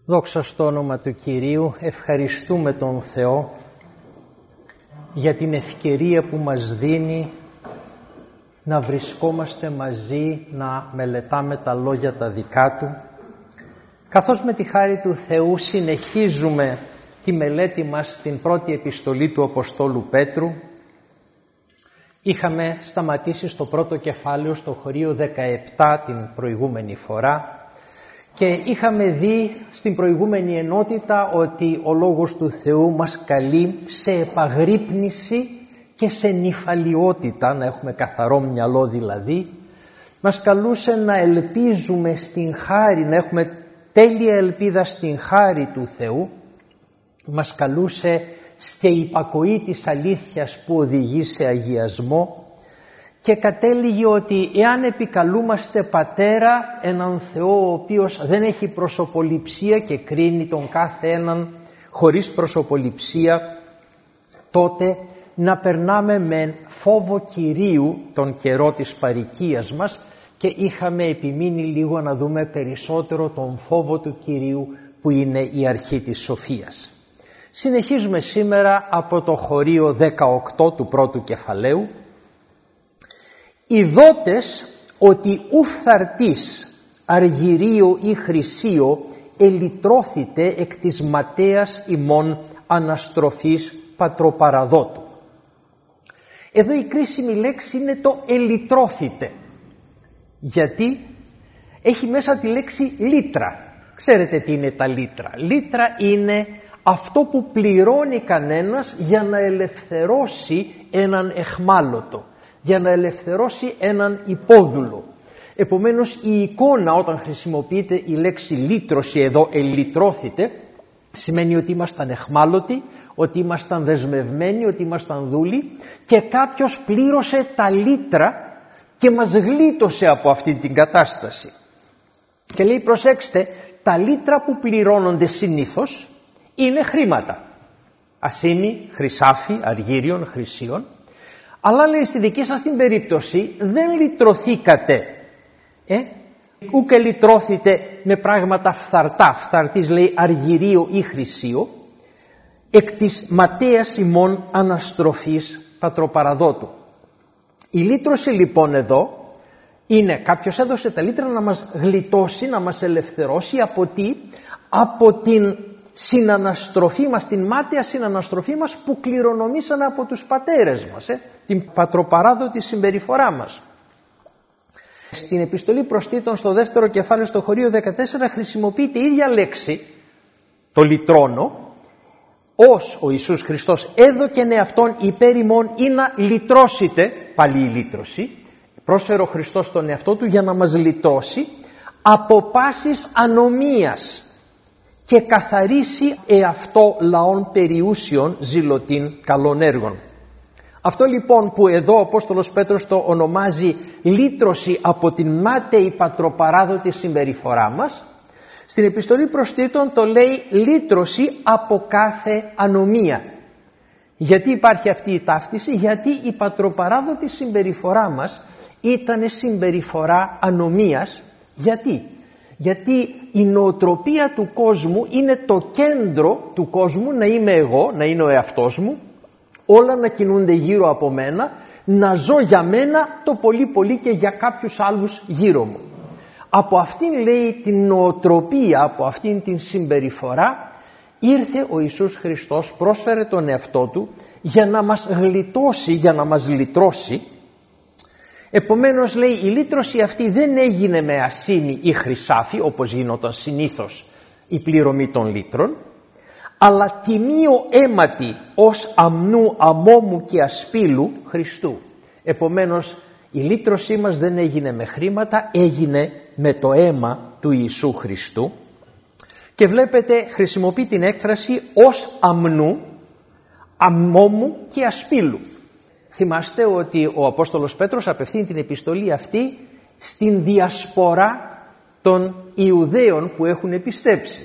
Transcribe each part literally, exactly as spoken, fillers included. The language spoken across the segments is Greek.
Δόξα στο όνομα του Κυρίου, ευχαριστούμε τον Θεό για την ευκαιρία που μας δίνει να βρισκόμαστε μαζί, να μελετάμε τα λόγια τα δικά Του, καθώς με τη χάρη του Θεού συνεχίζουμε τη μελέτη μας στην πρώτη επιστολή του Αποστόλου Πέτρου. Είχαμε σταματήσει στο πρώτο κεφάλαιο, στο χωρίο δεκαεπτά την προηγούμενη φορά, και είχαμε δει στην προηγούμενη ενότητα ότι ο Λόγος του Θεού μας καλεί σε επαγρύπνηση και σε νηφαλιότητα, να έχουμε καθαρό μυαλό δηλαδή. Μας καλούσε να ελπίζουμε στην χάρη, να έχουμε τέλεια ελπίδα στην χάρη του Θεού. Μας καλούσε σε υπακοή της αλήθειας που οδηγεί σε αγιασμό και κατέληγε ότι εάν επικαλούμαστε πατέρα έναν Θεό ο οποίος δεν έχει προσωποληψία και κρίνει τον κάθε έναν χωρίς προσωποληψία, τότε να περνάμε με φόβο Κυρίου τον καιρό της παροικίας μας, και είχαμε επιμείνει λίγο να δούμε περισσότερο τον φόβο του Κυρίου που είναι η αρχή της σοφίας. Συνεχίζουμε σήμερα από το χωρίο δεκαοκτώ του πρώτου κεφαλαίου. «Ιδότες ότι ουφθαρτής αργυρίο ή χρυσίο ελυτρώθητε εκ της ματέας ημών αναστροφής πατροπαραδότου». Εδώ η κρίσιμη λέξη είναι το ελυτρώθητε, γιατί έχει μέσα τη λέξη λίτρα. Ξέρετε τι είναι τα λίτρα. Λίτρα είναι αυτό που πληρώνει κανένας για να ελευθερώσει έναν εχμάλωτο, για να ελευθερώσει έναν υπόδουλο. Επομένως η εικόνα, όταν χρησιμοποιείται η λέξη λύτρωση εδώ, ελυτρώθητε, σημαίνει ότι ήμασταν εχμάλωτοι, ότι ήμασταν δεσμευμένοι, ότι ήμασταν δούλοι, και κάποιος πλήρωσε τα λίτρα και μας γλίτωσε από αυτή την κατάσταση. Και λέει, προσέξτε, τα λίτρα που πληρώνονται συνήθως είναι χρήματα. Ασήμι, χρυσάφι, αργύριων, χρυσίων. Αλλά λέει στη δική σας την περίπτωση δεν λυτρωθήκατε. Ε? Ούκε λυτρώθητε με πράγματα φθαρτά. Φθαρτής λέει αργυρίο ή χρυσίο. Εκ της ματέας ημών αναστροφής πατροπαραδότου. Η λύτρωση λοιπόν εδώ είναι κάποιος έδωσε τα λίτρα να μας γλιτώσει, να μας ελευθερώσει από τι? Από την συναναστροφή μας, την μάταια συναναστροφή μας που κληρονομήσαμε από τους πατέρες μας, ε? την πατροπαράδοτη συμπεριφορά μας. Στην επιστολή προς Τίτον στο δεύτερο κεφάλαιο στο χωρίο δεκατέσσερα χρησιμοποιείται η ίδια λέξη, το λυτρώνω, ως ο Ιησούς Χριστός έδωκεν εαυτόν υπέρ ημών ή να λυτρώσετε, πάλι η λύτρωση, πρόσφερε ο Χριστός τον εαυτό του για να μας λυτρώσει από πάσης ανομίας και καθαρίσει εαυτό λαών περιούσιων ζηλωτήν καλών έργων. Αυτό λοιπόν που εδώ ο Απόστολος Πέτρος το ονομάζει λύτρωση από την μάταιη πατροπαράδοτη συμπεριφορά μας, στην επιστολή προς Τίτον το λέει λύτρωση από κάθε ανομία. Γιατί υπάρχει αυτή η ταύτιση? Γιατί η πατροπαράδοτη συμπεριφορά μας ήταν συμπεριφορά ανομίας. Γιατί? Γιατί η νοοτροπία του κόσμου είναι το κέντρο του κόσμου, να είμαι εγώ, να είναι ο εαυτός μου, όλα να κινούνται γύρω από μένα, να ζω για μένα το πολύ πολύ και για κάποιους άλλους γύρω μου. Από αυτήν λέει την νοοτροπία, από αυτήν την συμπεριφορά ήρθε ο Ιησούς Χριστός, πρόσφερε τον εαυτό Του για να μας γλιτώσει, για να μας λυτρώσει. Επομένως λέει η λύτρωση αυτή δεν έγινε με ασήμι ή χρυσάφι όπως γινόταν συνήθως η πληρωμή των λύτρων, αλλά τιμίο αίματι ως αμνού, αμόμου και ασπίλου Χριστού. Επομένως η λύτρωσή μας δεν έγινε με χρήματα, έγινε με το αίμα του Ιησού Χριστού. Και βλέπετε χρησιμοποιεί την έκφραση ως αμνού, αμόμου και ασπίλου. Θυμάστε ότι ο Απόστολος Πέτρος απευθύνει την επιστολή αυτή στην διασπορά των Ιουδαίων που έχουν πιστέψει.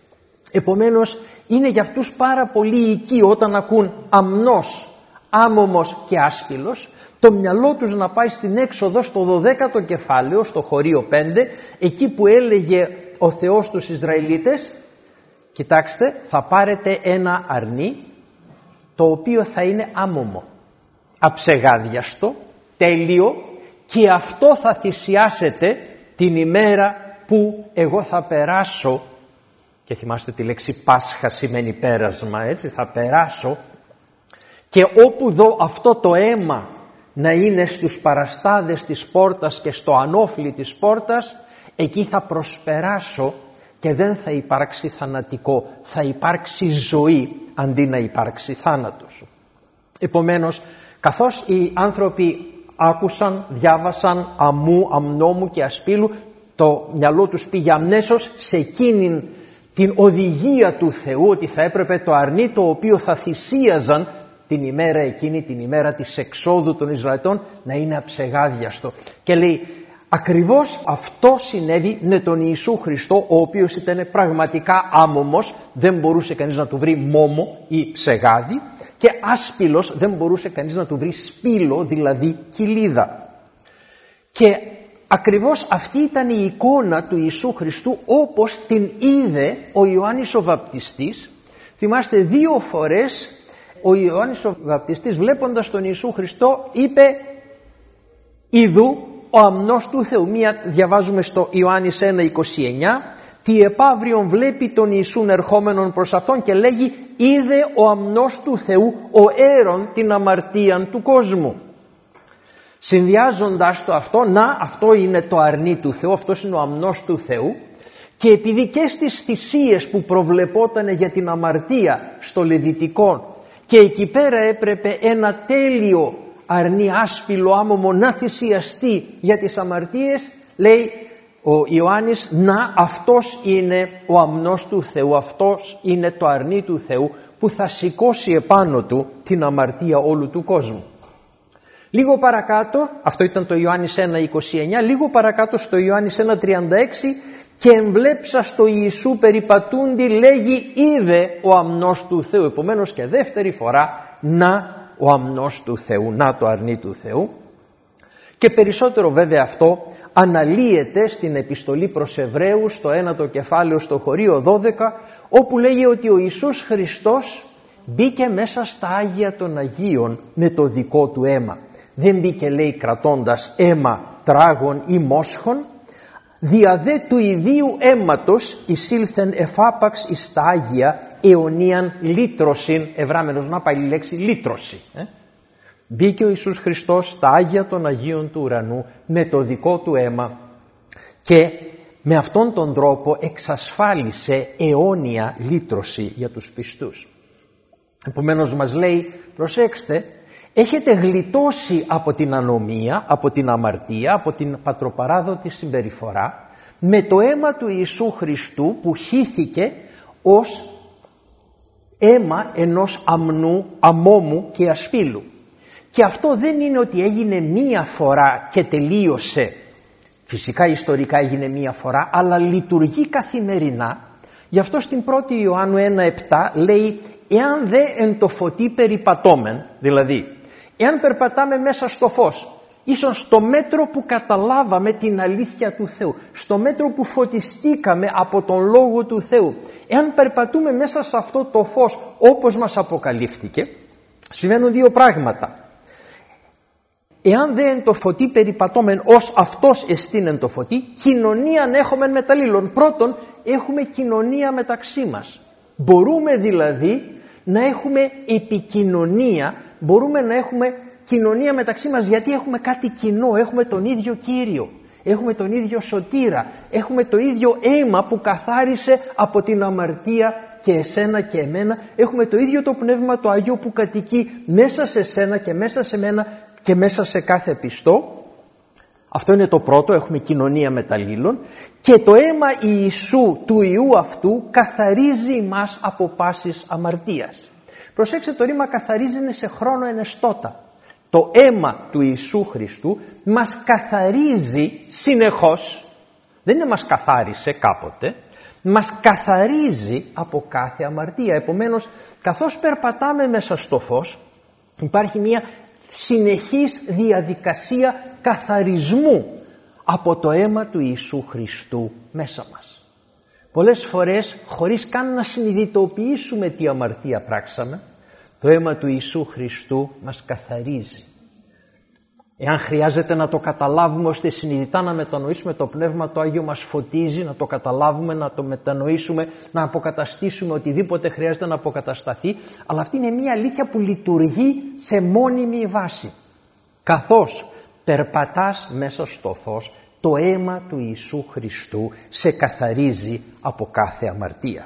Επομένως είναι για αυτούς πάρα πολύ οικείο όταν ακούν αμνός, άμωμος και άσπυλος, το μυαλό τους να πάει στην έξοδο στο δωδέκατο κεφάλαιο, στο χωρίο πέντε, εκεί που έλεγε ο Θεός στους Ισραηλίτες Κοιτάξτε, θα πάρετε ένα αρνί το οποίο θα είναι άμωμο, αψεγάδιαστο, τέλειο, και αυτό θα θυσιάσετε την ημέρα που εγώ θα περάσω, και θυμάστε τη λέξη Πάσχα σημαίνει πέρασμα, έτσι, θα περάσω, και όπου δω αυτό το αίμα να είναι στους παραστάδες της πόρτας και στο ανώφλι της πόρτας, εκεί θα προσπεράσω και δεν θα υπάρξει θανατικό, θα υπάρξει ζωή αντί να υπάρξει θάνατος. Επομένως, καθώς οι άνθρωποι άκουσαν, διάβασαν αμού, αμνόμου και ασπίλου, το μυαλό τους πήγε αμέσως σε εκείνη την οδηγία του Θεού, ότι θα έπρεπε το αρνί το οποίο θα θυσίαζαν την ημέρα εκείνη, την ημέρα της εξόδου των Ισραηλιτών, να είναι αψεγάδιαστο. Και λέει, ακριβώς αυτό συνέβη με τον Ιησού Χριστό, ο οποίος ήταν πραγματικά άμωμος, δεν μπορούσε κανείς να του βρει μόμο ή ψεγάδι, και άσπυλος, δεν μπορούσε κανείς να του βρει σπήλο, δηλαδή κοιλίδα. Και ακριβώς αυτή ήταν η εικόνα του Ιησού Χριστού όπως την είδε ο Ιωάννης ο Βαπτιστής. Θυμάστε, δύο φορές ο Ιωάννης ο Βαπτιστής, βλέποντας τον Ιησού Χριστό, είπε «Ιδού ο αμνός του Θεού». Μία διαβάζουμε στο Ιωάννης ένα είκοσι εννιά, «Τι επαύριον βλέπει τον Ιησούν ερχόμενον προς αυτόν και λέγει, είδε ο αμνός του Θεού, ο αίρον την αμαρτίαν του κόσμου». Συνδυάζοντας το αυτό, να, αυτό είναι το αρνί του Θεού, αυτός είναι ο αμνός του Θεού, και επειδή και στις θυσίες που προβλεπόταν για την αμαρτία στο Λεβιτικό, και εκεί πέρα έπρεπε ένα τέλειο αρνί άσπυλο άμωμο να θυσιαστεί για τις αμαρτίες, λέει ο Ιωάννης, να, αυτός είναι ο αμνός του Θεού, αυτός είναι το αρνί του Θεού που θα σηκώσει επάνω του την αμαρτία όλου του κόσμου. Λίγο παρακάτω, αυτό ήταν το Ιωάννης ένα είκοσι εννιά, λίγο παρακάτω στο Ιωάννης ένα τριάντα έξι, και εμβλέψα στο Ιησού περιπατούντι, λέγει, είδε ο αμνός του Θεού. Επομένως και δεύτερη φορά, να ο αμνός του Θεού, να το αρνί του Θεού. Και περισσότερο βέβαια αυτό αναλύεται στην επιστολή προς Εβραίους, στο ένατο κεφάλαιο, στο χωρίο δώδεκα, όπου λέγει ότι ο Ιησούς Χριστός μπήκε μέσα στα Άγια των Αγίων με το δικό του αίμα. Δεν μπήκε, λέει, κρατώντας αίμα τράγων ή μόσχων, δια δε του ιδίου αίματος εισήλθεν εφάπαξ εις τα Άγια αιωνίαν λύτρωσιν, ευράμενος να πάει η λέξη λύτρωση. Ε? Μπήκε ο Ιησούς Χριστός στα Άγια των Αγίων του ουρανού με το δικό του αίμα και με αυτόν τον τρόπο εξασφάλισε αιώνια λύτρωση για τους πιστούς. Επομένως μας λέει, προσέξτε, έχετε γλιτώσει από την ανομία, από την αμαρτία, από την πατροπαράδοτη συμπεριφορά με το αίμα του Ιησού Χριστού που χύθηκε ως αίμα ενός αμνού, αμόμου και ασπίλου. Και αυτό δεν είναι ότι έγινε μία φορά και τελείωσε. Φυσικά ιστορικά έγινε μία φορά, αλλά λειτουργεί καθημερινά. Γι' αυτό στην πρώτη Ιωάννου ένα επτά λέει, εάν δε εν το φωτί περιπατώμεν, δηλαδή εάν περπατάμε μέσα στο φως, ίσως στο μέτρο που καταλάβαμε την αλήθεια του Θεού, στο μέτρο που φωτιστήκαμε από τον Λόγο του Θεού, εάν περπατούμε μέσα σε αυτό το φως όπως μας αποκαλύφθηκε, συμβαίνουν δύο πράγματα. Εάν δε εν το φωτί περιπατώμεν ως αυτός εστίν εν το φωτί, κοινωνίαν έχουμε μεταλλήλων. Πρώτον, έχουμε κοινωνία μεταξύ μας. Μπορούμε δηλαδή να έχουμε επικοινωνία, μπορούμε να έχουμε κοινωνία μεταξύ μας, γιατί έχουμε κάτι κοινό, έχουμε τον ίδιο Κύριο, έχουμε τον ίδιο Σωτήρα, έχουμε το ίδιο αίμα που καθάρισε από την αμαρτία και εσένα και εμένα, έχουμε το ίδιο το Πνεύμα το Άγιο που κατοικεί μέσα σε σένα και μέσα σε μένα και μέσα σε κάθε πιστό. Αυτό είναι το πρώτο, έχουμε κοινωνία μεταλλήλων, και το αίμα Ιησού του Ιού αυτού καθαρίζει μας από πάσης αμαρτίας. Προσέξτε, το ρήμα καθαρίζει είναι σε χρόνο ενεστώτα. Το αίμα του Ιησού Χριστού μας καθαρίζει συνεχώς, δεν είναι μας καθάρισε κάποτε, μας καθαρίζει από κάθε αμαρτία. Επομένως, καθώς περπατάμε μέσα στο φως, υπάρχει μια συνεχής διαδικασία καθαρισμού από το αίμα του Ιησού Χριστού μέσα μας. Πολλές φορές, χωρίς καν να συνειδητοποιήσουμε τι αμαρτία πράξαμε, το αίμα του Ιησού Χριστού μας καθαρίζει. Εάν χρειάζεται να το καταλάβουμε ώστε συνειδητά να μετανοήσουμε, το Πνεύμα το Άγιο μας φωτίζει, να το καταλάβουμε, να το μετανοήσουμε, να αποκαταστήσουμε οτιδήποτε χρειάζεται να αποκατασταθεί, αλλά αυτή είναι μια αλήθεια που λειτουργεί σε μόνιμη βάση. Καθώς περπατάς μέσα στο φως, το αίμα του Ιησού Χριστού σε καθαρίζει από κάθε αμαρτία.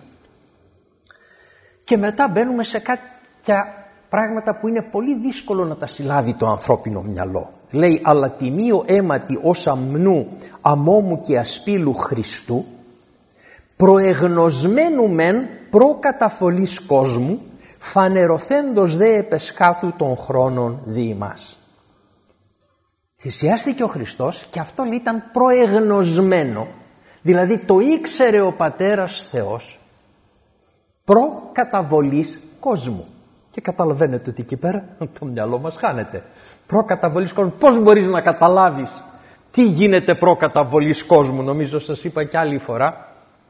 Και μετά μπαίνουμε σε κάποια πράγματα που είναι πολύ δύσκολο να τα συλλάβει το ανθρώπινο μυαλό. Λέει, αλλά τιμίο αίματι ως αμνού, αμόμου και ασπίλου Χριστού, προεγνωσμένου μεν προκαταφολής κόσμου, φανερωθέντος δε επεσχάτου των χρόνων δι' ημάς. Θυσιάστηκε ο Χριστός και αυτό λέει, ήταν προεγνωσμένο, δηλαδή το ήξερε ο Πατέρας Θεός προκαταβολής κόσμου. Και καταλαβαίνετε ότι εκεί πέρα το μυαλό μας χάνεται. Προκαταβολής κόσμου. Πώς μπορείς να καταλάβεις τι γίνεται προκαταβολής κόσμου? Νομίζω σας είπα κι άλλη φορά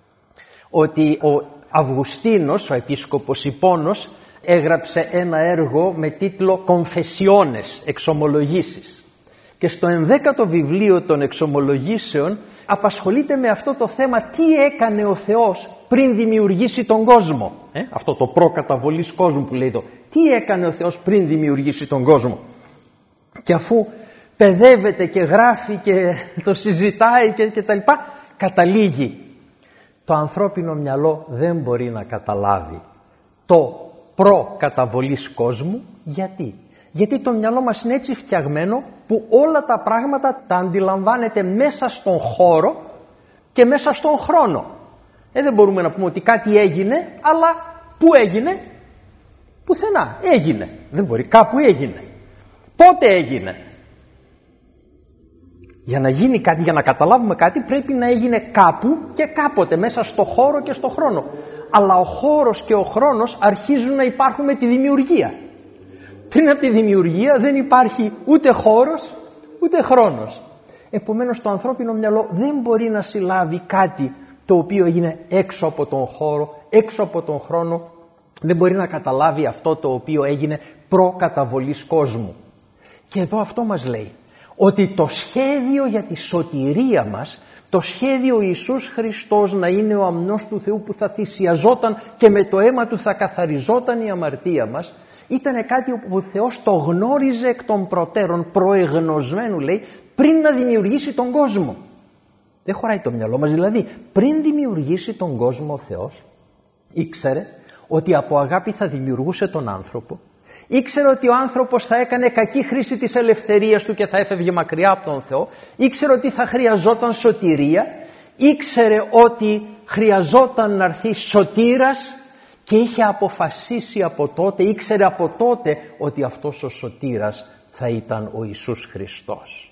ότι ο Αυγουστίνος, ο επίσκοπος Ιππώνος, έγραψε ένα έργο με τίτλο «Κομφεσιώνες», εξομολογήσεις. Και στο ενδέκατο βιβλίο των εξομολογήσεων απασχολείται με αυτό το θέμα, τι έκανε ο Θεός πριν δημιουργήσει τον κόσμο. Ε, αυτό το προκαταβολής κόσμου που λέει εδώ. Τι έκανε ο Θεός πριν δημιουργήσει τον κόσμο? Και αφού παιδεύεται και γράφει και το συζητάει και, και τα λοιπά, καταλήγει. Το ανθρώπινο μυαλό δεν μπορεί να καταλάβει το προκαταβολής κόσμου. Γιατί? Γιατί το μυαλό μας είναι έτσι φτιαγμένο που όλα τα πράγματα τα αντιλαμβάνεται μέσα στον χώρο και μέσα στον χρόνο. Ε, δεν μπορούμε να πούμε ότι κάτι έγινε, αλλά πού έγινε? Πουθενά. Έγινε. Δεν μπορεί. Κάπου έγινε. Πότε έγινε? Για να γίνει κάτι, για να καταλάβουμε κάτι, πρέπει να έγινε κάπου και κάποτε, μέσα στο χώρο και στο χρόνο. Αλλά ο χώρος και ο χρόνος αρχίζουν να υπάρχουν με τη δημιουργία. Πριν από τη δημιουργία δεν υπάρχει ούτε χώρος ούτε χρόνος. Επομένως το ανθρώπινο μυαλό δεν μπορεί να συλλάβει κάτι το οποίο έγινε έξω από τον χώρο, έξω από τον χρόνο. Δεν μπορεί να καταλάβει αυτό το οποίο έγινε προκαταβολής κόσμου. Και εδώ αυτό μας λέει, ότι το σχέδιο για τη σωτηρία μας, το σχέδιο Ιησούς Χριστός να είναι ο αμνός του Θεού που θα θυσιαζόταν και με το αίμα του θα καθαριζόταν η αμαρτία μας, ήταν κάτι που ο Θεός το γνώριζε εκ των προτέρων, προεγνωσμένου λέει, πριν να δημιουργήσει τον κόσμο. Δεν χωράει το μυαλό μας, δηλαδή πριν δημιουργήσει τον κόσμο ο Θεός ήξερε ότι από αγάπη θα δημιουργούσε τον άνθρωπο, ήξερε ότι ο άνθρωπος θα έκανε κακή χρήση της ελευθερίας του και θα έφευγε μακριά από τον Θεό, ήξερε ότι θα χρειαζόταν σωτηρία, ήξερε ότι χρειαζόταν να έρθει σωτήρας και είχε αποφασίσει από τότε, ήξερε από τότε ότι αυτός ο σωτήρας θα ήταν ο Ιησούς Χριστός.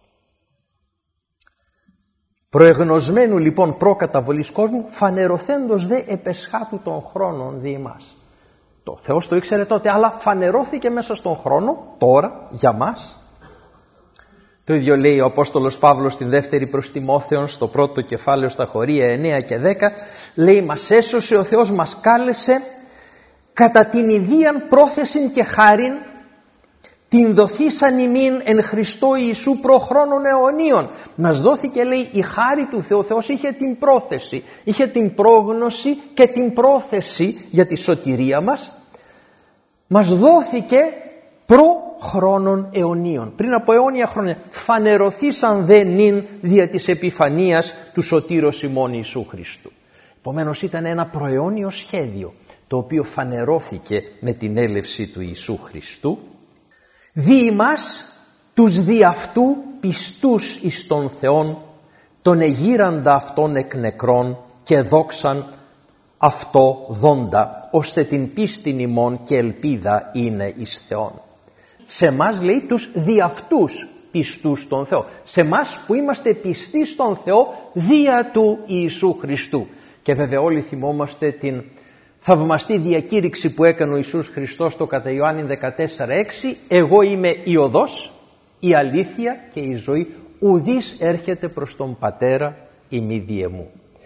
Προεγνωσμένου λοιπόν προκαταβολής κόσμου, φανερωθέντος δε επεσχάτου των χρόνων δι' ημάς. Το Θεός το ήξερε τότε, αλλά φανερώθηκε μέσα στον χρόνο, τώρα, για μας. Το ίδιο λέει ο Απόστολος Παύλος στην δεύτερη προς Τιμόθεον, στο πρώτο κεφάλαιο στα χωρία εννέα και δέκα, λέει, μας έσωσε ο Θεός, μας κάλεσε κατά την ιδίαν πρόθεσιν και χάριν, την δοθήσαν ημίν εν Χριστώ Ιησού προχρόνων αιωνίων. Μας δόθηκε, λέει, η χάρη του Θεού. Ο Θεός είχε την πρόθεση, είχε την πρόγνωση και την πρόθεση για τη σωτηρία μας. Μας δόθηκε προχρόνων αιωνίων. Πριν από αιώνια χρόνια φανερωθήσαν δε νυν δια της επιφανίας του σωτήρος ημών Ιησού Χριστού. Επομένως ήταν ένα προαιώνιο σχέδιο το οποίο φανερώθηκε με την έλευση του Ιησού Χριστού. Δι' ημάς τους δι' αυτού πιστούς εις τον Θεόν, τον εγείραντα αυτόν εκ νεκρών και δόξαν αυτό δόντα, ώστε την πίστην ημών και ελπίδα είναι εις Θεόν. Σε μας λέει τους δι' αυτούς πιστούς στον Θεό. Σε μας που είμαστε πιστοί στον Θεό δια του Ιησού Χριστού. Και βέβαια όλοι θυμόμαστε την θαυμαστή διακήρυξη που έκανε ο Ιησούς Χριστός στο κατά Ιωάννη δεκατέσσερα έξι, εγώ είμαι η οδός, η αλήθεια και η ζωή, ουδής έρχεται προς τον Πατέρα ημί διεμού.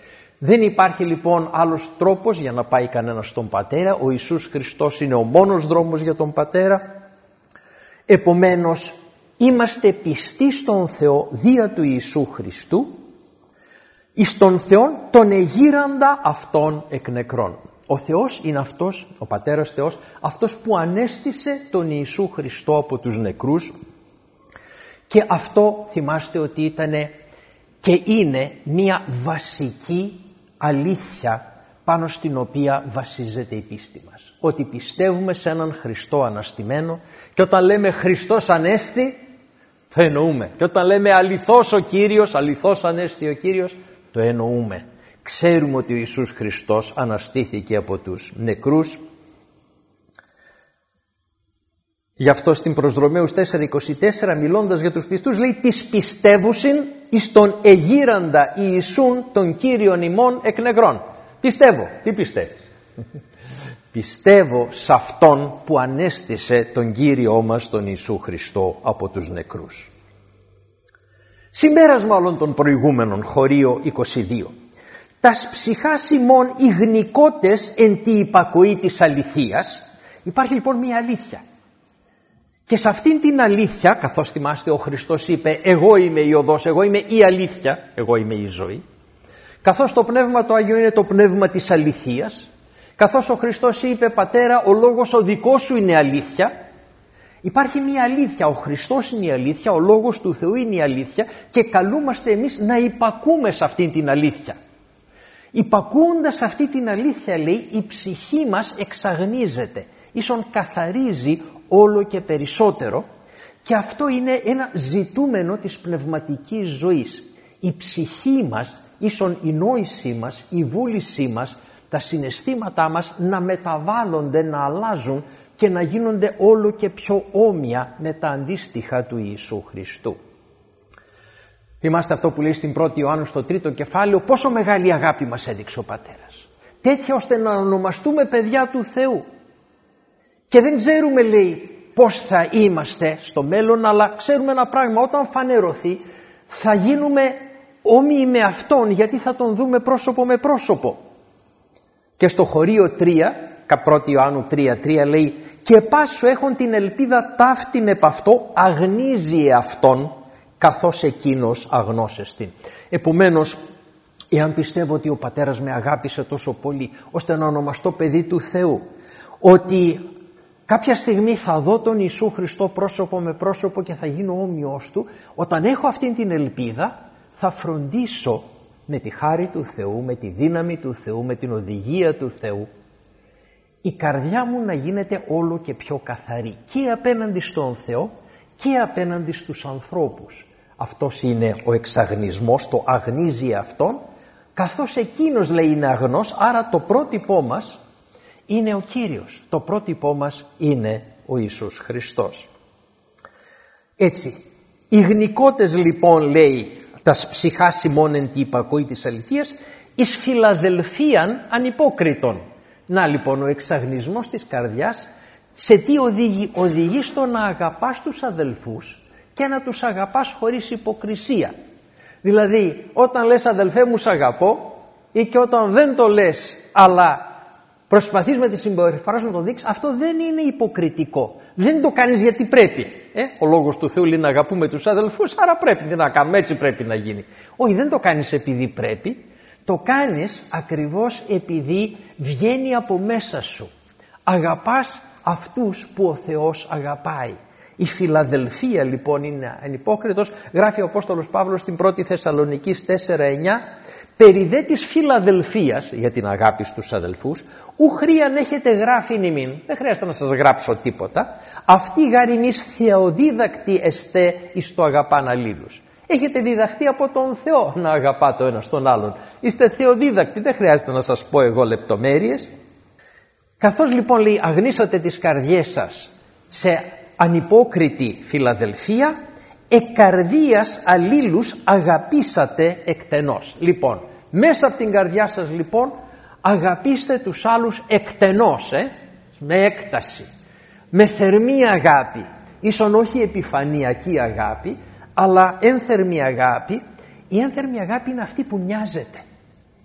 Δεν υπάρχει λοιπόν άλλος τρόπος για να πάει κανένας στον Πατέρα. Ο Ιησούς Χριστός είναι ο μόνος δρόμος για τον Πατέρα. Επομένως, είμαστε πιστοί στον Θεό δια του Ιησού Χριστού, εις τον Θεόν τον εγείραντα αυτόν εκ νεκρών. Ο Θεός είναι αυτός, ο Πατέρας Θεός, αυτός που ανέστησε τον Ιησού Χριστό από τους νεκρούς, και αυτό θυμάστε ότι ήταν και είναι μια βασική αλήθεια πάνω στην οποία βασίζεται η πίστη μας. Ότι πιστεύουμε σε έναν Χριστό αναστημένο, και όταν λέμε Χριστός Ανέστη, το εννοούμε. Και όταν λέμε αληθώς ο Κύριος, αληθώς Ανέστη ο Κύριος, το εννοούμε. Ξέρουμε ότι ο Ιησούς Χριστός αναστήθηκε από τους νεκρούς. Γι' αυτό στην προς Ρωμαίους τέσσερα είκοσι τέσσερα, μιλώντας για τους πιστούς, λέει «Τις πιστεύουσιν εις τον εγείραντα Ιησούν τον Κύριον ημών εκ νεκρών». Πιστεύω. Τι πιστεύεις? Πιστεύω σε Αυτόν που ανέστησε τον Κύριό μας τον Ιησού Χριστό από τους νεκρούς. Συμπέρασμα όλων των προηγούμενων, χωρίο είκοσι δύο. «Τας ψυχάς ημών ηγνικότες εν τη υπακοή της αληθείας». Υπάρχει λοιπόν μια αλήθεια. Και σε αυτήν την αλήθεια, καθώς θυμάστε ο Χριστός είπε «Εγώ είμαι η οδός, εγώ είμαι η αλήθεια, εγώ είμαι η ζωή», καθώς το Πνεύμα το Άγιο είναι το πνεύμα της αληθείας, καθώς ο Χριστός είπε «Πατέρα, ο λόγος ο δικός σου είναι αλήθεια», υπάρχει μια αλήθεια, ο Χριστός είναι η αλήθεια, ο λόγος του Θεού είναι η αλήθεια, και καλούμαστε εμείς να υπακούμε σε αυτήν την αλήθεια. Υπακούοντας αυτή την αλήθεια, λέει, η ψυχή μας εξαγνίζεται, ίσον καθαρίζει όλο και περισσότερο, και αυτό είναι ένα ζητούμενο της πνευματικής ζωής. Η ψυχή μας, ίσον η νόησή μας, η βούλησή μας, τα συναισθήματά μας να μεταβάλλονται, να αλλάζουν και να γίνονται όλο και πιο όμοια με τα αντίστοιχα του Ιησού Χριστού. Θυμάστε αυτό που λέει στην πρώτη Ιωάννου στο τρίτο κεφάλαιο, πόσο μεγάλη αγάπη μας έδειξε ο Πατέρας. Τέτοια ώστε να ονομαστούμε παιδιά του Θεού. Και δεν ξέρουμε, λέει, πώς θα είμαστε στο μέλλον, αλλά ξέρουμε ένα πράγμα, όταν φανερωθεί θα γίνουμε όμοιοι με Αυτόν, γιατί θα τον δούμε πρόσωπο με πρόσωπο. Και στο χωρίο τρία, πρώτη Ιωάννου τρία τρία λέει «Και πάσου έχουν την ελπίδα ταύτην επ' αυτό, αγνίζει Αυτόν, καθώς εκείνος αγνώσεστην». Επομένως, εάν πιστεύω ότι ο Πατέρας με αγάπησε τόσο πολύ, ώστε να ονομαστώ παιδί του Θεού, ότι κάποια στιγμή θα δω τον Ιησού Χριστό πρόσωπο με πρόσωπο και θα γίνω όμοιος του, όταν έχω αυτήν την ελπίδα θα φροντίσω με τη χάρη του Θεού, με τη δύναμη του Θεού, με την οδηγία του Θεού, η καρδιά μου να γίνεται όλο και πιο καθαρή και απέναντι στον Θεό και απέναντι στους ανθρώπους. Αυτός είναι ο εξαγνισμός, το αγνίζει Αυτόν, καθώς εκείνος, λέει, είναι αγνός, άρα το πρότυπό μας είναι ο Κύριος, το πρότυπό μας είναι ο Ιησούς Χριστός. Έτσι, οι γνικότες λοιπόν, λέει, τας ψυχάς ημών εν τη υπακοή της αληθείας, εις φιλαδελφίαν ανυπόκριτον. Να λοιπόν ο εξαγνισμός της καρδιάς σε τι οδηγεί? Οδηγεί στο να αγαπάς τους αδελφούς και να τους αγαπάς χωρίς υποκρισία. Δηλαδή όταν λες αδελφέ μου σ' αγαπώ, ή και όταν δεν το λες αλλά προσπαθείς με τη συμπεριφορά σου να το δείξεις, αυτό δεν είναι υποκριτικό. Δεν το κάνεις γιατί πρέπει. Ε, ο λόγος του Θεού λέει να αγαπούμε τους αδελφούς, άρα πρέπει τι να κάνουμε, έτσι πρέπει να γίνει. Όχι, δεν το κάνεις επειδή πρέπει, το κάνεις ακριβώς επειδή βγαίνει από μέσα σου. Αγαπάς αυτούς που ο Θεός αγαπάει. Η φιλαδελφία λοιπόν είναι ανυπόκριτος. Γράφει ο Απόστολος Παύλος στην πρώτη Θεσσαλονικής τέσσερα εννιά, περί δε της φιλαδελφίας, για την αγάπη στους αδελφούς, ου χρίαν έχετε γράφην ημίν. Δεν χρειάζεται να σας γράψω τίποτα. Αυτή γαριμής θεοδίδακτη εστέ εις το αγαπάν αλλήλους. Έχετε διδαχθεί από τον Θεό να αγαπά το ένα τον άλλον. Είστε θεοδίδακτοι, δεν χρειάζεται να σας πω εγώ λεπτομέρειες. Καθώς λοιπόν, λέει, αγνίσατε τις καρδιές σας σε ανυπόκριτη φιλαδελφία, εκαρδίας αλλήλους αγαπήσατε εκτενώς. Λοιπόν, μέσα από την καρδιά σας λοιπόν αγαπήστε τους άλλους εκτενώς, ε, με έκταση, με θερμή αγάπη, ίσον όχι επιφανειακή αγάπη, αλλά ένθερμη αγάπη. Η ένθερμη αγάπη είναι αυτή που νοιάζεται.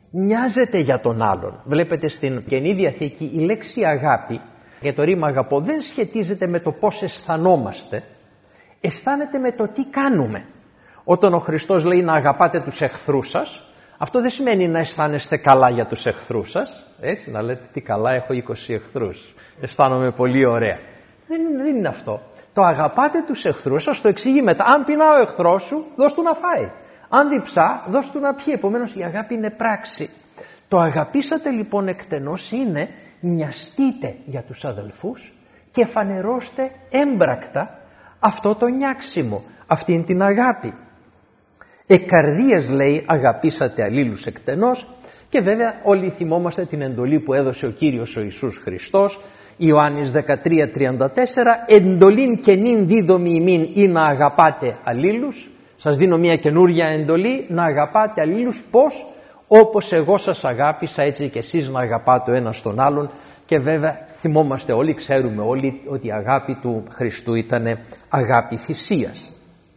Νοιάζεται για τον άλλον. Βλέπετε στην Καινή Διαθήκη η λέξη αγάπη, για το ρήμα αγαπώ, δεν σχετίζεται με το πώς αισθανόμαστε, αισθάνεται με το τι κάνουμε. Όταν ο Χριστός λέει να αγαπάτε τους εχθρούς σας, αυτό δεν σημαίνει να αισθάνεστε καλά για τους εχθρούς σας, έτσι, να λέτε τι καλά, έχω είκοσι εχθρούς, αισθάνομαι πολύ ωραία. Δεν, δεν είναι αυτό. Το αγαπάτε τους εχθρούς σας, το εξηγεί μετά. Αν πεινά ο εχθρός σου, δώσ' του να φάει. Αν διψά, δώσ' του να πιει. Επομένως η αγάπη είναι πράξη. Το αγαπήσατε λοιπόν εκτενώς είναι νοιαστείτε για τους αδελφούς και φανερώστε έμπρακτα αυτό το νιάξιμο, αυτήν την αγάπη. Εκ καρδίας λέει αγαπήσατε αλλήλους εκτενώς, και βέβαια όλοι θυμόμαστε την εντολή που έδωσε ο Κύριος ο Ιησούς Χριστός, Ιωάννης δεκατρία τριάντα τέσσερα, εντολήν καινήν δίδομη ημίν ή να αγαπάτε αλλήλους. Σας δίνω μια καινούρια εντολή, να αγαπάτε αλλήλους πώς? Όπως εγώ σας αγάπησα, έτσι και εσείς να αγαπάτε ο ένας τον άλλον. Και βέβαια θυμόμαστε όλοι, ξέρουμε όλοι ότι η αγάπη του Χριστού ήταν αγάπη θυσίας.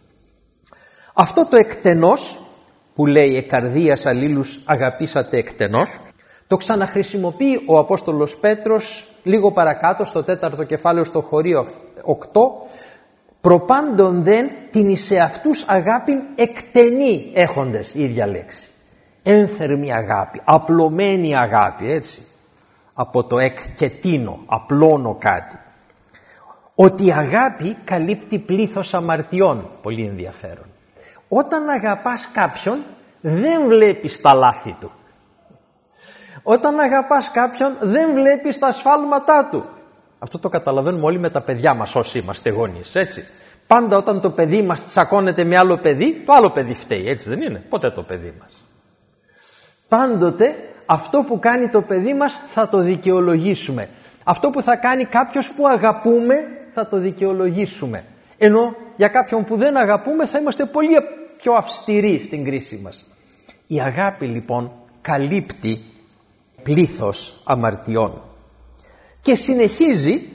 Αυτό το εκτενώς που λέει εκ καρδίας αλλήλους αγαπήσατε εκτενώς, το ξαναχρησιμοποιεί ο Απόστολος Πέτρος λίγο παρακάτω στο τέταρτο κεφάλαιο στο χωρίο οκτώ, προπάντων δεν την εις εαυτούς αγάπην εκτενή έχοντες, η ίδια λέξη. Ένθερμη αγάπη, απλωμένη αγάπη, έτσι. Από το εκ και τίνω, απλώνω κάτι. Ότι η αγάπη καλύπτει πλήθος αμαρτιών, πολύ ενδιαφέρον. Όταν αγαπάς κάποιον δεν βλέπεις τα λάθη του. Όταν αγαπάς κάποιον δεν βλέπεις τα ασφάλματά του. Αυτό το καταλαβαίνουμε όλοι με τα παιδιά μας όσοι είμαστε γονείς, έτσι. Πάντα όταν το παιδί μας τσακώνεται με άλλο παιδί, το άλλο παιδί φταίει, έτσι δεν είναι? Ποτέ το παιδί μας. Πάντοτε αυτό που κάνει το παιδί μας θα το δικαιολογήσουμε. Αυτό που θα κάνει κάποιος που αγαπούμε θα το δικαιολογήσουμε. Ενώ για κάποιον που δεν αγαπούμε θα είμαστε πολύ πιο αυστηροί στην κρίση μας. Η αγάπη λοιπόν καλύπτει πλήθος αμαρτιών. Και συνεχίζει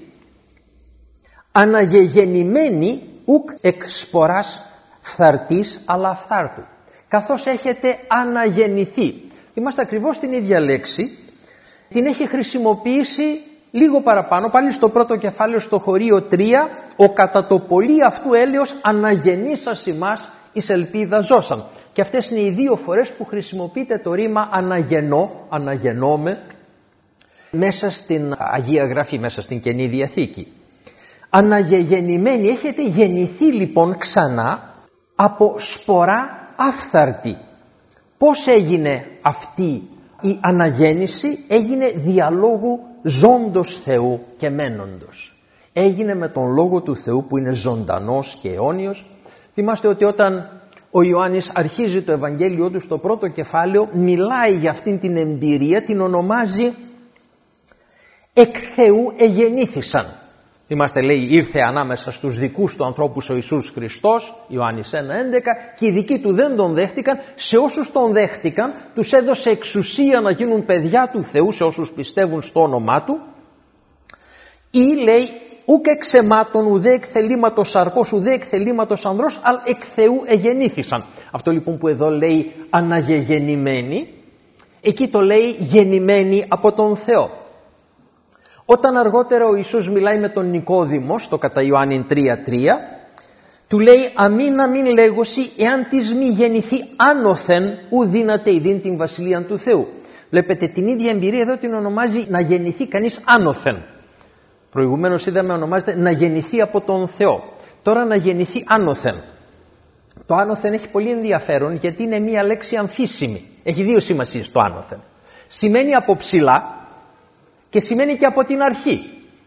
αναγεγεννημένη ουκ εκ σποράς φθαρτής αλλά αφθάρτου. Καθώς έχετε αναγεννηθεί. Είμαστε ακριβώς την ίδια λέξη. Την έχει χρησιμοποιήσει λίγο παραπάνω, πάλι στο πρώτο κεφάλαιο στο χωρίο τρία, ο κατά το πολύ αυτού έλεος αναγεννήσας ημάς εις ελπίδα ζώσαν. Και αυτές είναι οι δύο φορές που χρησιμοποιείται το ρήμα αναγεννώ, αναγεννώμε, μέσα στην Αγία Γραφή, μέσα στην Καινή Διαθήκη. Αναγεννημένη, έχετε γεννηθεί λοιπόν ξανά από σπορά άφθαρτη. Πώς έγινε αυτή η αναγέννηση? Έγινε διαλόγου ζώντος Θεού και μένοντος. Έγινε με τον Λόγο του Θεού που είναι ζωντανός και αιώνιος. Θυμάστε ότι όταν ο Ιωάννης αρχίζει το Ευαγγέλιο του στο πρώτο κεφάλαιο, μιλάει για αυτήν την εμπειρία, την ονομάζει εκ Θεού εγεννήθησαν. Θυμάστε, λέει, ήρθε ανάμεσα στους δικούς του ανθρώπους ο Ιησούς Χριστός, Ιωάννης ένα έντεκα, και οι δικοί του δεν τον δέχτηκαν. Σε όσους τον δέχτηκαν τους έδωσε εξουσία να γίνουν παιδιά του Θεού, σε όσους πιστεύουν στο όνομά του. Ή λέει ουκ εξ αιμάτων ουδέ εκ θελήματος σαρκός ουδέ εκ θελήματος ανδρός, αλλά εκ Θεού εγεννήθησαν. Αυτό λοιπόν που εδώ λέει αναγεγεννημένοι, εκεί το λέει γεννημένοι από τον Θεό. Όταν αργότερα ο Ιησούς μιλάει με τον Νικόδημο στο κατά Ιωάννη τρία τρία, του λέει αμήν αμήν λέγωση εάν της μη γεννηθεί άνωθεν ου δύναται ειδήν την βασιλεία του Θεού. Βλέπετε την ίδια εμπειρία εδώ την ονομάζει να γεννηθεί κανείς άνωθεν. Προηγουμένως είδαμε ονομάζεται να γεννηθεί από τον Θεό. Τώρα να γεννηθεί άνωθεν. Το άνωθεν έχει πολύ ενδιαφέρον γιατί είναι μία λέξη αμφίσιμη. Έχει δύο σημασίες το άνωθεν. Σημαίνει από ψηλά και σημαίνει και από την αρχή.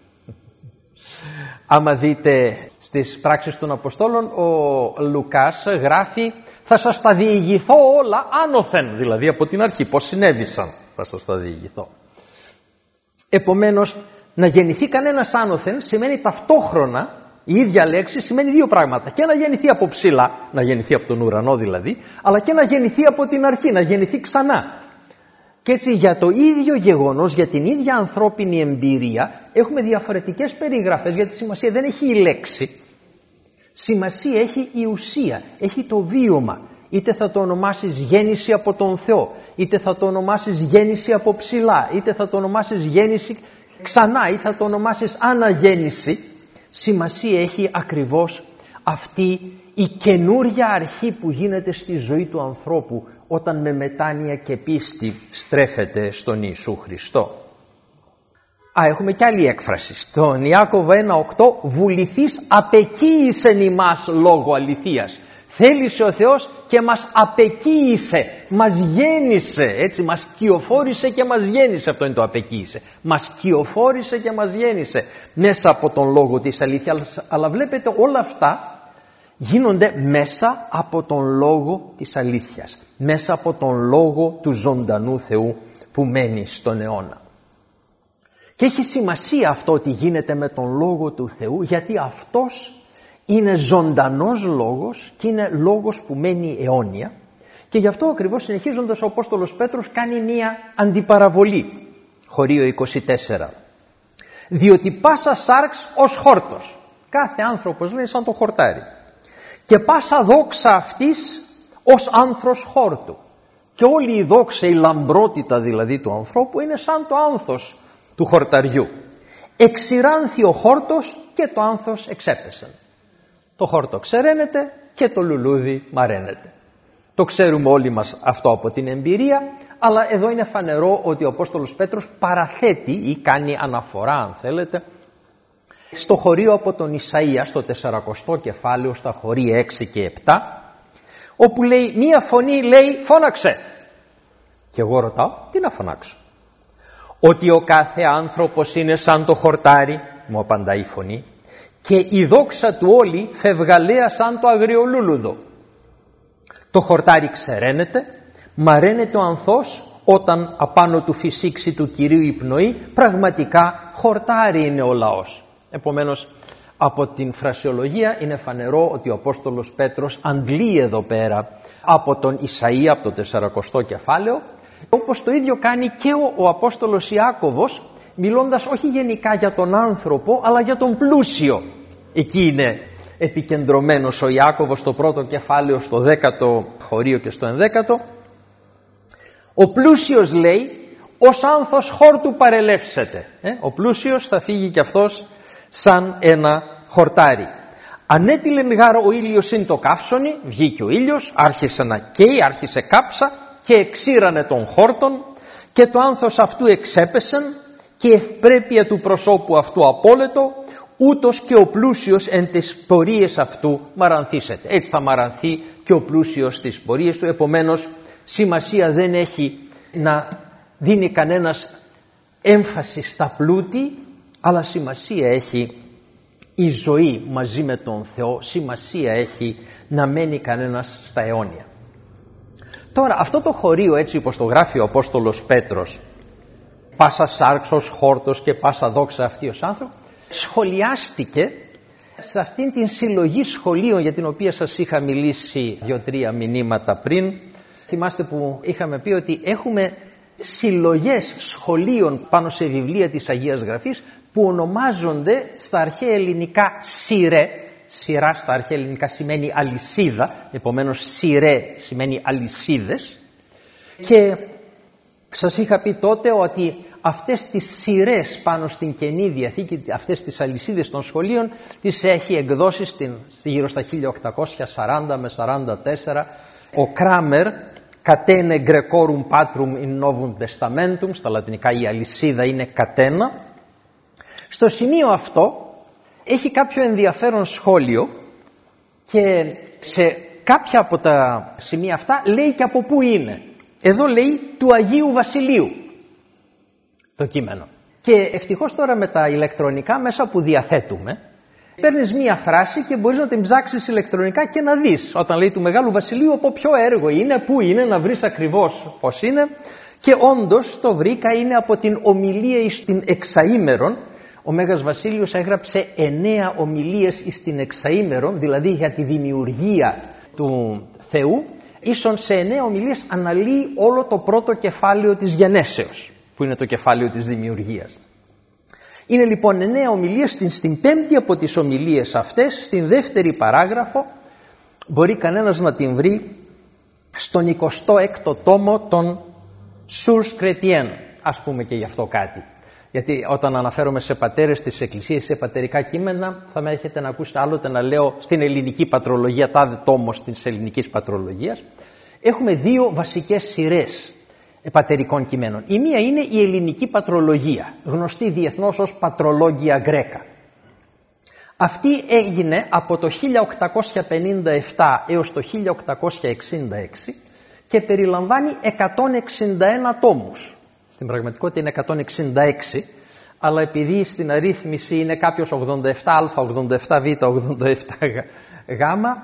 Άμα δείτε στις πράξεις των Αποστόλων, ο Λουκάς γράφει θα σας τα διηγηθώ όλα άνωθεν, δηλαδή από την αρχή, πώς συνέβησαν θα σας τα διηγηθώ. Επομένως, να γεννηθεί κανένας άνωθεν σημαίνει ταυτόχρονα, η ίδια λέξη σημαίνει δύο πράγματα. Και να γεννηθεί από ψηλά, να γεννηθεί από τον ουρανό δηλαδή, αλλά και να γεννηθεί από την αρχή, να γεννηθεί ξανά. Και έτσι για το ίδιο γεγονός, για την ίδια ανθρώπινη εμπειρία, έχουμε διαφορετικές περιγραφές, γιατί σημασία δεν έχει η λέξη. Σημασία έχει η ουσία, έχει το βίωμα. είτε θα το ονομάσεις γέννηση από τον Θεό, είτε θα το ονομάσεις γέννηση από ψηλά, είτε θα το ονομάσεις γέννηση ξανά, είτε θα το ονομάσεις αναγέννηση, σημασία έχει ακριβώς αυτή η καινούρια αρχή που γίνεται στη ζωή του ανθρώπου όταν με μετάνοια και πίστη στρέφεται στον Ιησού Χριστό. Α, έχουμε κι άλλη έκφραση. Στον Ιάκωβο ένα οκτώ, βουληθείς απεκοίησεν ημάς λόγω αληθείας. Θέλησε ο Θεός και μας απεκοίησε, μας γέννησε, έτσι, μας κυοφόρησε και μας γέννησε, αυτό είναι το απεκοίησε. Μας κυοφόρησε και μας γέννησε μέσα από τον λόγο της αλήθειας, αλλά βλέπετε όλα αυτά γίνονται μέσα από τον λόγο της αλήθειας, μέσα από τον λόγο του ζωντανού Θεού που μένει στον αιώνα. Και έχει σημασία αυτό ότι γίνεται με τον λόγο του Θεού, γιατί αυτός είναι ζωντανός λόγος και είναι λόγος που μένει αιώνια, και γι' αυτό ακριβώς συνεχίζοντας ο Απόστολος Πέτρος κάνει μία αντιπαραβολή. Χωρίο είκοσι τέσσερα. Διότι πάσα σάρξ ως χόρτος, κάθε άνθρωπος λέει σαν το χορτάρι, και πάσα δόξα αυτής ως άνθρος χόρτου. Και όλη η δόξα, η λαμπρότητα δηλαδή του ανθρώπου είναι σαν το άνθος του χορταριού. Εξηράνθη ο χόρτος και το άνθος εξέπεσαν. Το χόρτο ξεραίνεται και το λουλούδι μαραίνεται. Το ξέρουμε όλοι μας αυτό από την εμπειρία, αλλά εδώ είναι φανερό ότι ο Απόστολος Πέτρος παραθέτει ή κάνει αναφορά, αν θέλετε, στο χωρίο από τον Ισαΐα, στο τεσσαρακοστό κεφάλαιο, στα χωρία έξι και επτά, όπου λέει μία φωνή λέει φώναξε. Και εγώ ρωτάω τι να φωνάξω. Ότι ο κάθε άνθρωπος είναι σαν το χορτάρι, μου απαντάει η φωνή, και η δόξα του όλη φευγαλαία σαν το αγριολούλουδο. Το χορτάρι ξεραίνεται, μαραίνεται ο ανθός όταν απάνω του φυσήξει του Κυρίου η πνοή, πραγματικά χορτάρι είναι ο λαός. Επομένως, από την φρασιολογία είναι φανερό ότι ο Απόστολος Πέτρος αντλεί εδώ πέρα από τον Ισαΐα, από το τεσσαρακοστό κεφάλαιο, όπως το ίδιο κάνει και ο, ο Απόστολος Ιάκωβος, μιλώντας όχι γενικά για τον άνθρωπο, αλλά για τον πλούσιο. Εκεί είναι επικεντρωμένος ο Ιάκωβος στο πρώτο κεφάλαιο, στο δέκατο χωρίο και στο ενδέκατο. Ο πλούσιος λέει, ως άνθος χόρτου παρελεύσεται. Ε, ο πλούσιος θα φύγει κι αυτός σαν ένα χορτάρι. Ανέτειλεν γάρο ο ήλιος είναι το καύσωνι, βγήκε ο ήλιος, άρχισε να καίει, άρχισε κάψα και εξήρανε τον χόρτον και το άνθος αυτού εξέπεσεν και η ευπρέπεια του προσώπου αυτού απόλετο, ούτως και ο πλούσιος εν τις πορείες αυτού μαρανθήσεται. Έτσι θα μαρανθεί και ο πλούσιος στις πορείες του. Επομένως, σημασία δεν έχει να δίνει κανένας έμφαση στα πλούτη, αλλά σημασία έχει η ζωή μαζί με τον Θεό, σημασία έχει να μένει κανένας στα αιώνια. Τώρα, αυτό το χωρίο, έτσι όπως το γράφει ο Απόστολος Πέτρος, πάσα σάρξος χόρτος και πάσα δόξα αυτή ως άνθρωπο, σχολιάστηκε σε αυτήν την συλλογή σχολείων για την οποία σας είχα μιλήσει δύο-τρία μηνύματα πριν. Θυμάστε που είχαμε πει ότι έχουμε συλλογές σχολείων πάνω σε βιβλία της Αγίας Γραφής που ονομάζονται στα αρχαία ελληνικά σειρέ. Σειρά στα αρχαία ελληνικά σημαίνει αλυσίδα, επομένως σειρέ σημαίνει αλυσίδες. Και σας είχα πει τότε ότι αυτές τις σειρές πάνω στην Καινή Διαθήκη, αυτές τις αλυσίδες των σχολείων, τις έχει εκδώσει στην, γύρω στα χίλια οκτακόσια σαράντα με σαράντα τέσσερα ο Κράμερ, Catene Grecorum Patrum in Novum Testamentum, στα λατινικά η αλυσίδα είναι κατένα. Στο σημείο αυτό έχει κάποιο ενδιαφέρον σχόλιο και σε κάποια από τα σημεία αυτά λέει και από πού είναι. Εδώ λέει του Αγίου Βασιλείου το κείμενο. Και ευτυχώς τώρα με τα ηλεκτρονικά μέσα που διαθέτουμε, παίρνεις μία φράση και μπορείς να την ψάξεις ηλεκτρονικά και να δεις όταν λέει του Μεγάλου Βασιλείου από ποιο έργο είναι, πού είναι, να βρεις ακριβώς πώς είναι. Και όντως το βρήκα, είναι από την ομιλία εις την Εξαήμερον. Ο Μέγας Βασίλειος έγραψε εννέα ομιλίες εις την Εξαήμερον, δηλαδή για τη δημιουργία του Θεού. Ίσον σε εννέα ομιλίες αναλύει όλο το πρώτο κεφάλαιο της γενέσεως, που είναι το κεφάλαιο της δημιουργίας. Είναι λοιπόν εννέα ομιλίες, στην, στην πέμπτη από τις ομιλίες αυτές, στην δεύτερη παράγραφο, μπορεί κανένας να την βρει στον εικοστό έκτο τόμο των Sources Chrétiennes, ας πούμε και γι' αυτό κάτι. Γιατί όταν αναφέρομαι σε πατέρες της Εκκλησίας, σε πατερικά κείμενα, θα με έχετε να ακούσετε άλλοτε να λέω στην ελληνική πατρολογία, τάδε τόμος της ελληνικής πατρολογίας. Έχουμε δύο βασικές σειρές πατερικών κειμένων. Η μία είναι η ελληνική πατρολογία, γνωστή διεθνώς ως Πατρολόγια Γκρέκα. Αυτή έγινε από το χίλια οκτακόσια πενήντα επτά έως το χίλια οκτακόσια εξήντα έξι και περιλαμβάνει εκατόν εξήντα ένα τόμους. Στην πραγματικότητα είναι εκατόν εξήντα έξι, αλλά επειδή στην αρρύθμιση είναι κάποιος ογδόντα επτά α, ογδόντα επτά β, ογδόντα επτά γ,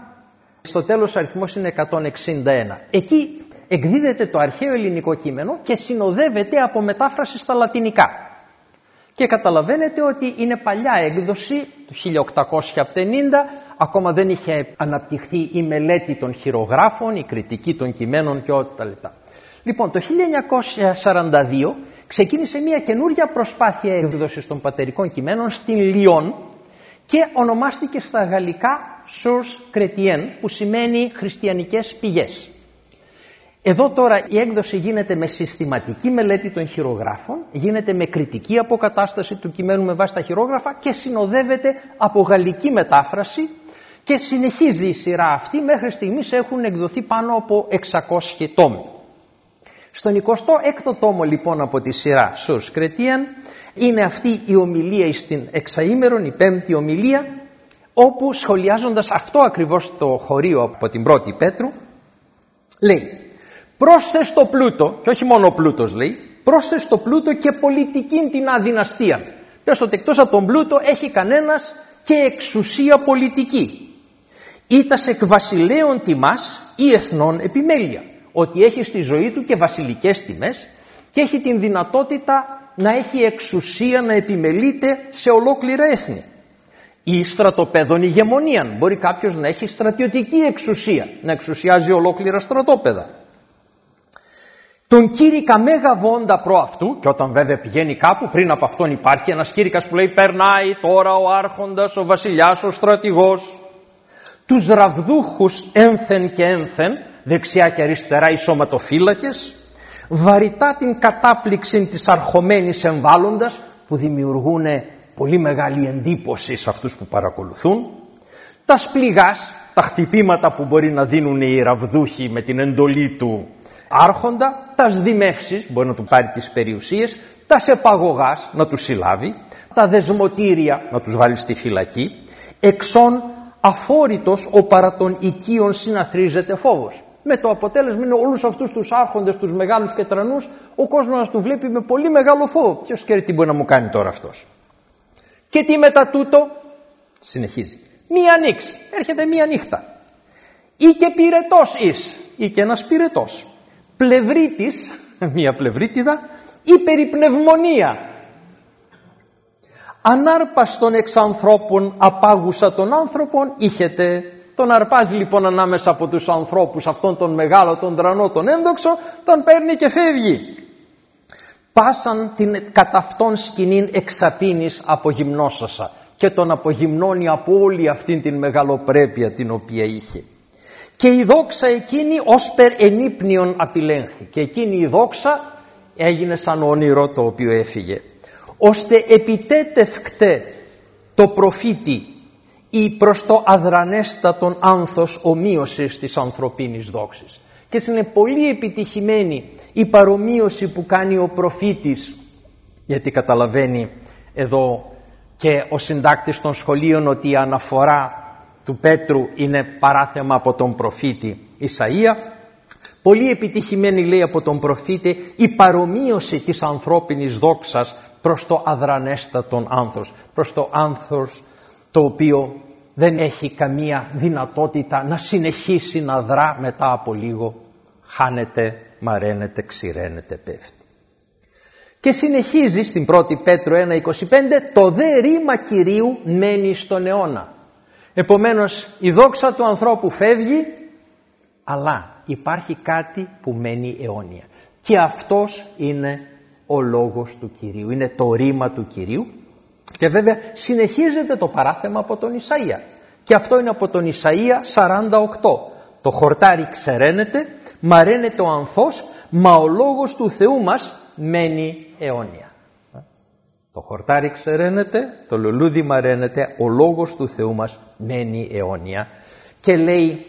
στο τέλος ο αριθμός είναι εκατόν εξήντα ένα. Εκεί εκδίδεται το αρχαίο ελληνικό κείμενο και συνοδεύεται από μετάφραση στα λατινικά. Και καταλαβαίνετε ότι είναι παλιά έκδοση του χίλια οκτακόσια πενήντα, ακόμα δεν είχε αναπτυχθεί η μελέτη των χειρογράφων, η κριτική των κειμένων και ό,τι τα λεπτά. Λοιπόν, το χίλια εννιακόσια σαράντα δύο ξεκίνησε μια καινούρια προσπάθεια έκδοσης των πατερικών κειμένων στην Λιόν και ονομάστηκε στα γαλλικά Sources Chrétiennes, που σημαίνει χριστιανικές πηγές. Εδώ τώρα η έκδοση γίνεται με συστηματική μελέτη των χειρογράφων, γίνεται με κριτική αποκατάσταση του κειμένου με βάση τα χειρόγραφα και συνοδεύεται από γαλλική μετάφραση και συνεχίζει η σειρά αυτή. Μέχρι στιγμής έχουν εκδοθεί πάνω από εξακόσιοι τόμοι. Στον εικοστό έκτο τόμο λοιπόν από τη σειρά Sources Chrétiennes είναι αυτή η ομιλία στην εξαήμερον, η πέμπτη ομιλία, όπου σχολιάζοντας αυτό ακριβώς το χωρίο από την πρώτη Πέτρου, λέει «Πρόσθε στο πλούτο», και όχι μόνο πλούτος λέει, «πρόσθε στο πλούτο και πολιτικήν την αδυναστία». Πες ότι εκτός από τον πλούτο έχει κανένας και εξουσία πολιτική. «Ήτας εκ βασιλέων τιμάς ή εθνών επιμέλεια». Ότι έχει στη ζωή του και βασιλικές τιμές και έχει την δυνατότητα να έχει εξουσία να επιμελείται σε ολόκληρα έθνη. Ή στρατοπέδων ηγεμονίαν. Μπορεί κάποιος να έχει στρατιωτική εξουσία, να εξουσιάζει ολόκληρα στρατόπεδα. Τον κήρυκα μέγα βόντα προ αυτού, και όταν βέβαια πηγαίνει κάπου, πριν από αυτόν υπάρχει ένας κήρυκας που λέει «Περνάει τώρα ο άρχοντας, ο βασιλιάς, ο στρατηγός». Τους ραβδούχους ένθεν και ένθεν, δεξιά και αριστερά οι σωματοφύλακες, βαρυτά την κατάπληξη της αρχομένης εμβάλλοντας, που δημιουργούν πολύ μεγάλη εντύπωση σε αυτούς που παρακολουθούν, τα σπληγάς, τα χτυπήματα που μπορεί να δίνουν οι ραβδούχοι με την εντολή του άρχοντα, τα σδημεύσεις, μπορεί να του πάρει τις περιουσίες, τα σεπαγωγάς, να τους συλλάβει, τα δεσμοτήρια, να τους βάλει στη φυλακή, εξών αφόρητος ο παρά των οικείων συναθρίζεται φόβος. Με το αποτέλεσμα είναι όλους αυτούς τους άρχοντες, τους μεγάλους και τρανούς, ο κόσμος να του βλέπει με πολύ μεγάλο φόβο. Ποιος ξέρει τι μπορεί να μου κάνει τώρα αυτός. Και τι μετά τούτο, συνεχίζει, μία νύξ, έρχεται μία νύχτα. Ή και πυρετός εις, ή και ένας πυρετός. Πλευρίτης, μία πλευρίτιδα, ή περιπνευμονία. Ανάρπαστον εξ ανθρώπων απάγουσα των άνθρωπων είχετε. Τον αρπάζει λοιπόν ανάμεσα από τους ανθρώπους αυτόν τον μεγάλο, τον τρανό, τον ένδοξο, τον παίρνει και φεύγει. Πάσαν την κατά αυτόν σκηνήν εξαπίνης απογυμνώσασα και τον απογυμνώνει από όλη αυτήν την μεγαλοπρέπεια την οποία είχε. Και η δόξα εκείνη ως περ ενύπνιον απειλένθη. Και εκείνη η δόξα έγινε σαν όνειρο το οποίο έφυγε. Ώστε επιτέτευκτε το προφήτη ή προς το αδρανέστατον άνθος ομοίωσης της ανθρωπίνης δόξης. Και έτσι είναι πολύ επιτυχημένη η παρομοίωση που κάνει ο προφήτης, γιατί καταλαβαίνει εδώ και ο συντάκτης των σχολείων ότι η αναφορά του Πέτρου είναι παράθεμα από τον προφήτη Ισαΐα. Πολύ επιτυχημένη λέει από τον προφήτη η παρομοίωση της ανθρώπινης δόξας προς το αδρανέστατον άνθος, προς το άνθος το οποίο δεν έχει καμία δυνατότητα να συνεχίσει να δρά, μετά από λίγο χάνεται, μαραίνεται, ξηραίνεται, πέφτει. Και συνεχίζει στην πρώτη Πέτρο ένα είκοσι πέντε, το δε ρήμα Κυρίου μένει στον αιώνα. Επομένως η δόξα του ανθρώπου φεύγει, αλλά υπάρχει κάτι που μένει αιώνια. Και αυτός είναι ο λόγος του Κυρίου, είναι το ρήμα του Κυρίου. Και βέβαια συνεχίζεται το παράθεμα από τον Ισαΐα. Και αυτό είναι από τον Ισαΐα σαράντα οκτώ. Το χορτάρι ξεραίνεται, μαραίνεται ο ανθός, μα ο λόγος του Θεού μας μένει αιώνια. Το χορτάρι ξεραίνεται, το λουλούδι μαραίνεται, ο λόγος του Θεού μας μένει αιώνια. Και λέει,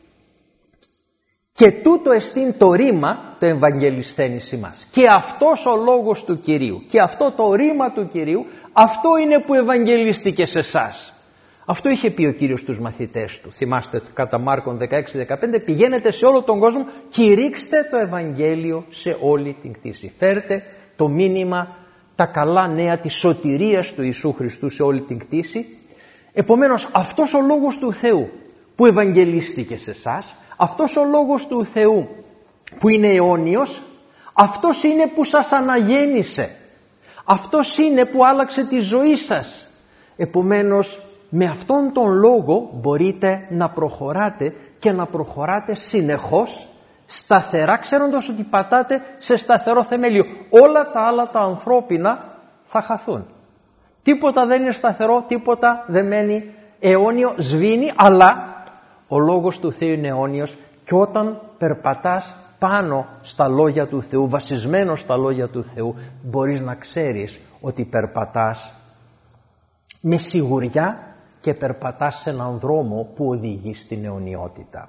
και τούτο εστίν το ρήμα το ευαγγελιστέν εις ημάς. Και αυτός ο λόγος του Κυρίου, και αυτό το ρήμα του Κυρίου, αυτό είναι που ευαγγελίστηκε σε εσάς. Αυτό είχε πει ο Κύριος στους μαθητές του. Θυμάστε κατά Μάρκον δεκαέξι δεκαπέντε, πηγαίνετε σε όλο τον κόσμο, κηρύξτε το Ευαγγέλιο σε όλη την κτήση. Φέρτε το μήνυμα, τα καλά νέα της σωτηρίας του Ιησού Χριστού σε όλη την κτήση. Επομένως αυτός ο λόγος του Θεού που ευαγγελίστηκε σε εσάς, αυτός ο λόγος του Θεού που είναι αιώνιος, αυτός είναι που σας αναγέννησε. Αυτός είναι που άλλαξε τη ζωή σας. Επομένως με αυτόν τον λόγο μπορείτε να προχωράτε και να προχωράτε συνεχώς, σταθερά, ξέροντας ότι πατάτε σε σταθερό θεμέλιο. Όλα τα άλλα τα ανθρώπινα θα χαθούν. Τίποτα δεν είναι σταθερό, τίποτα δεν μένει αιώνιο, σβήνει, αλλά ο λόγος του Θεού είναι αιώνιος και όταν περπατάς πάνω στα λόγια του Θεού, βασισμένος στα λόγια του Θεού, μπορείς να ξέρεις ότι περπατάς με σιγουριά και περπατάς σε έναν δρόμο που οδηγεί στην αιωνιότητα.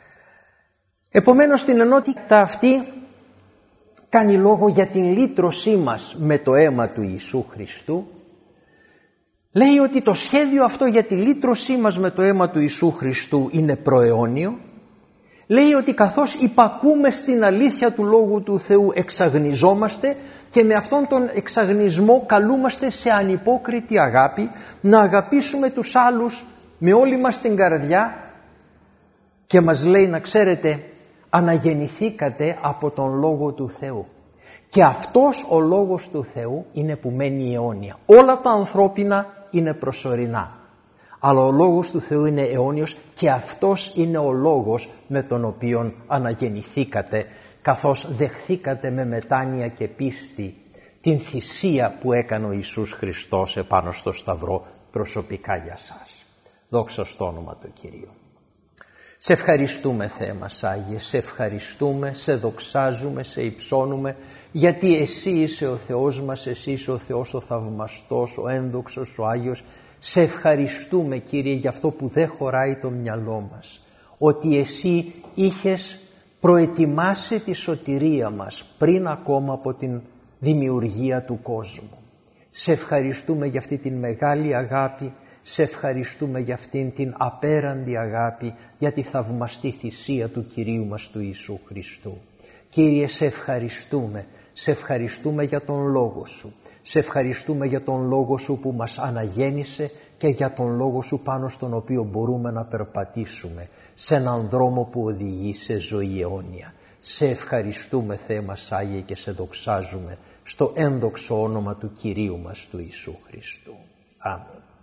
Επομένως την ενότητα αυτή κάνει λόγο για την λύτρωσή μας με το αίμα του Ιησού Χριστού. Λέει ότι το σχέδιο αυτό για τη λύτρωσή μας με το αίμα του Ιησού Χριστού είναι προαιώνιο. Λέει ότι καθώς υπακούμε στην αλήθεια του Λόγου του Θεού εξαγνιζόμαστε και με αυτόν τον εξαγνισμό καλούμαστε σε ανυπόκριτη αγάπη, να αγαπήσουμε τους άλλους με όλη μας την καρδιά και μας λέει να ξέρετε, αναγεννηθήκατε από τον Λόγο του Θεού. Και αυτός ο Λόγος του Θεού είναι που μένει αιώνια. Όλα τα ανθρώπινα είναι προσωρινά. Αλλά ο Λόγος του Θεού είναι αιώνιος και αυτός είναι ο Λόγος με τον οποίο αναγεννηθήκατε, καθώς δεχθήκατε με μετάνοια και πίστη την θυσία που έκανε ο Ιησούς Χριστός επάνω στο Σταυρό προσωπικά για σας. Δόξα στο όνομα του Κυρίου. Σε ευχαριστούμε Θεέ μας Άγιε, σε ευχαριστούμε, σε δοξάζουμε, σε υψώνουμε, γιατί Εσύ είσαι ο Θεός μας, Εσύ είσαι ο Θεός ο θαυμαστός, ο ένδοξος, ο Άγιος. Σε ευχαριστούμε Κύριε για αυτό που δεν χωράει το μυαλό μας, ότι Εσύ είχες προετοιμάσει τη σωτηρία μας πριν ακόμα από την δημιουργία του κόσμου. Σε ευχαριστούμε για αυτή την μεγάλη αγάπη, σε ευχαριστούμε για αυτήν την απέραντη αγάπη, για τη θαυμαστή θυσία του Κυρίου μας του Ιησού Χριστού. Κύριε, σε ευχαριστούμε, σε ευχαριστούμε για τον Λόγο Σου. Σε ευχαριστούμε για τον Λόγο Σου που μας αναγέννησε και για τον Λόγο Σου πάνω στον οποίο μπορούμε να περπατήσουμε σε έναν δρόμο που οδηγεί σε ζωή αιώνια. Σε ευχαριστούμε Θεέ μας Άγιε και σε δοξάζουμε στο ένδοξο όνομα του Κυρίου μας του Ιησού Χριστού. Αμήν.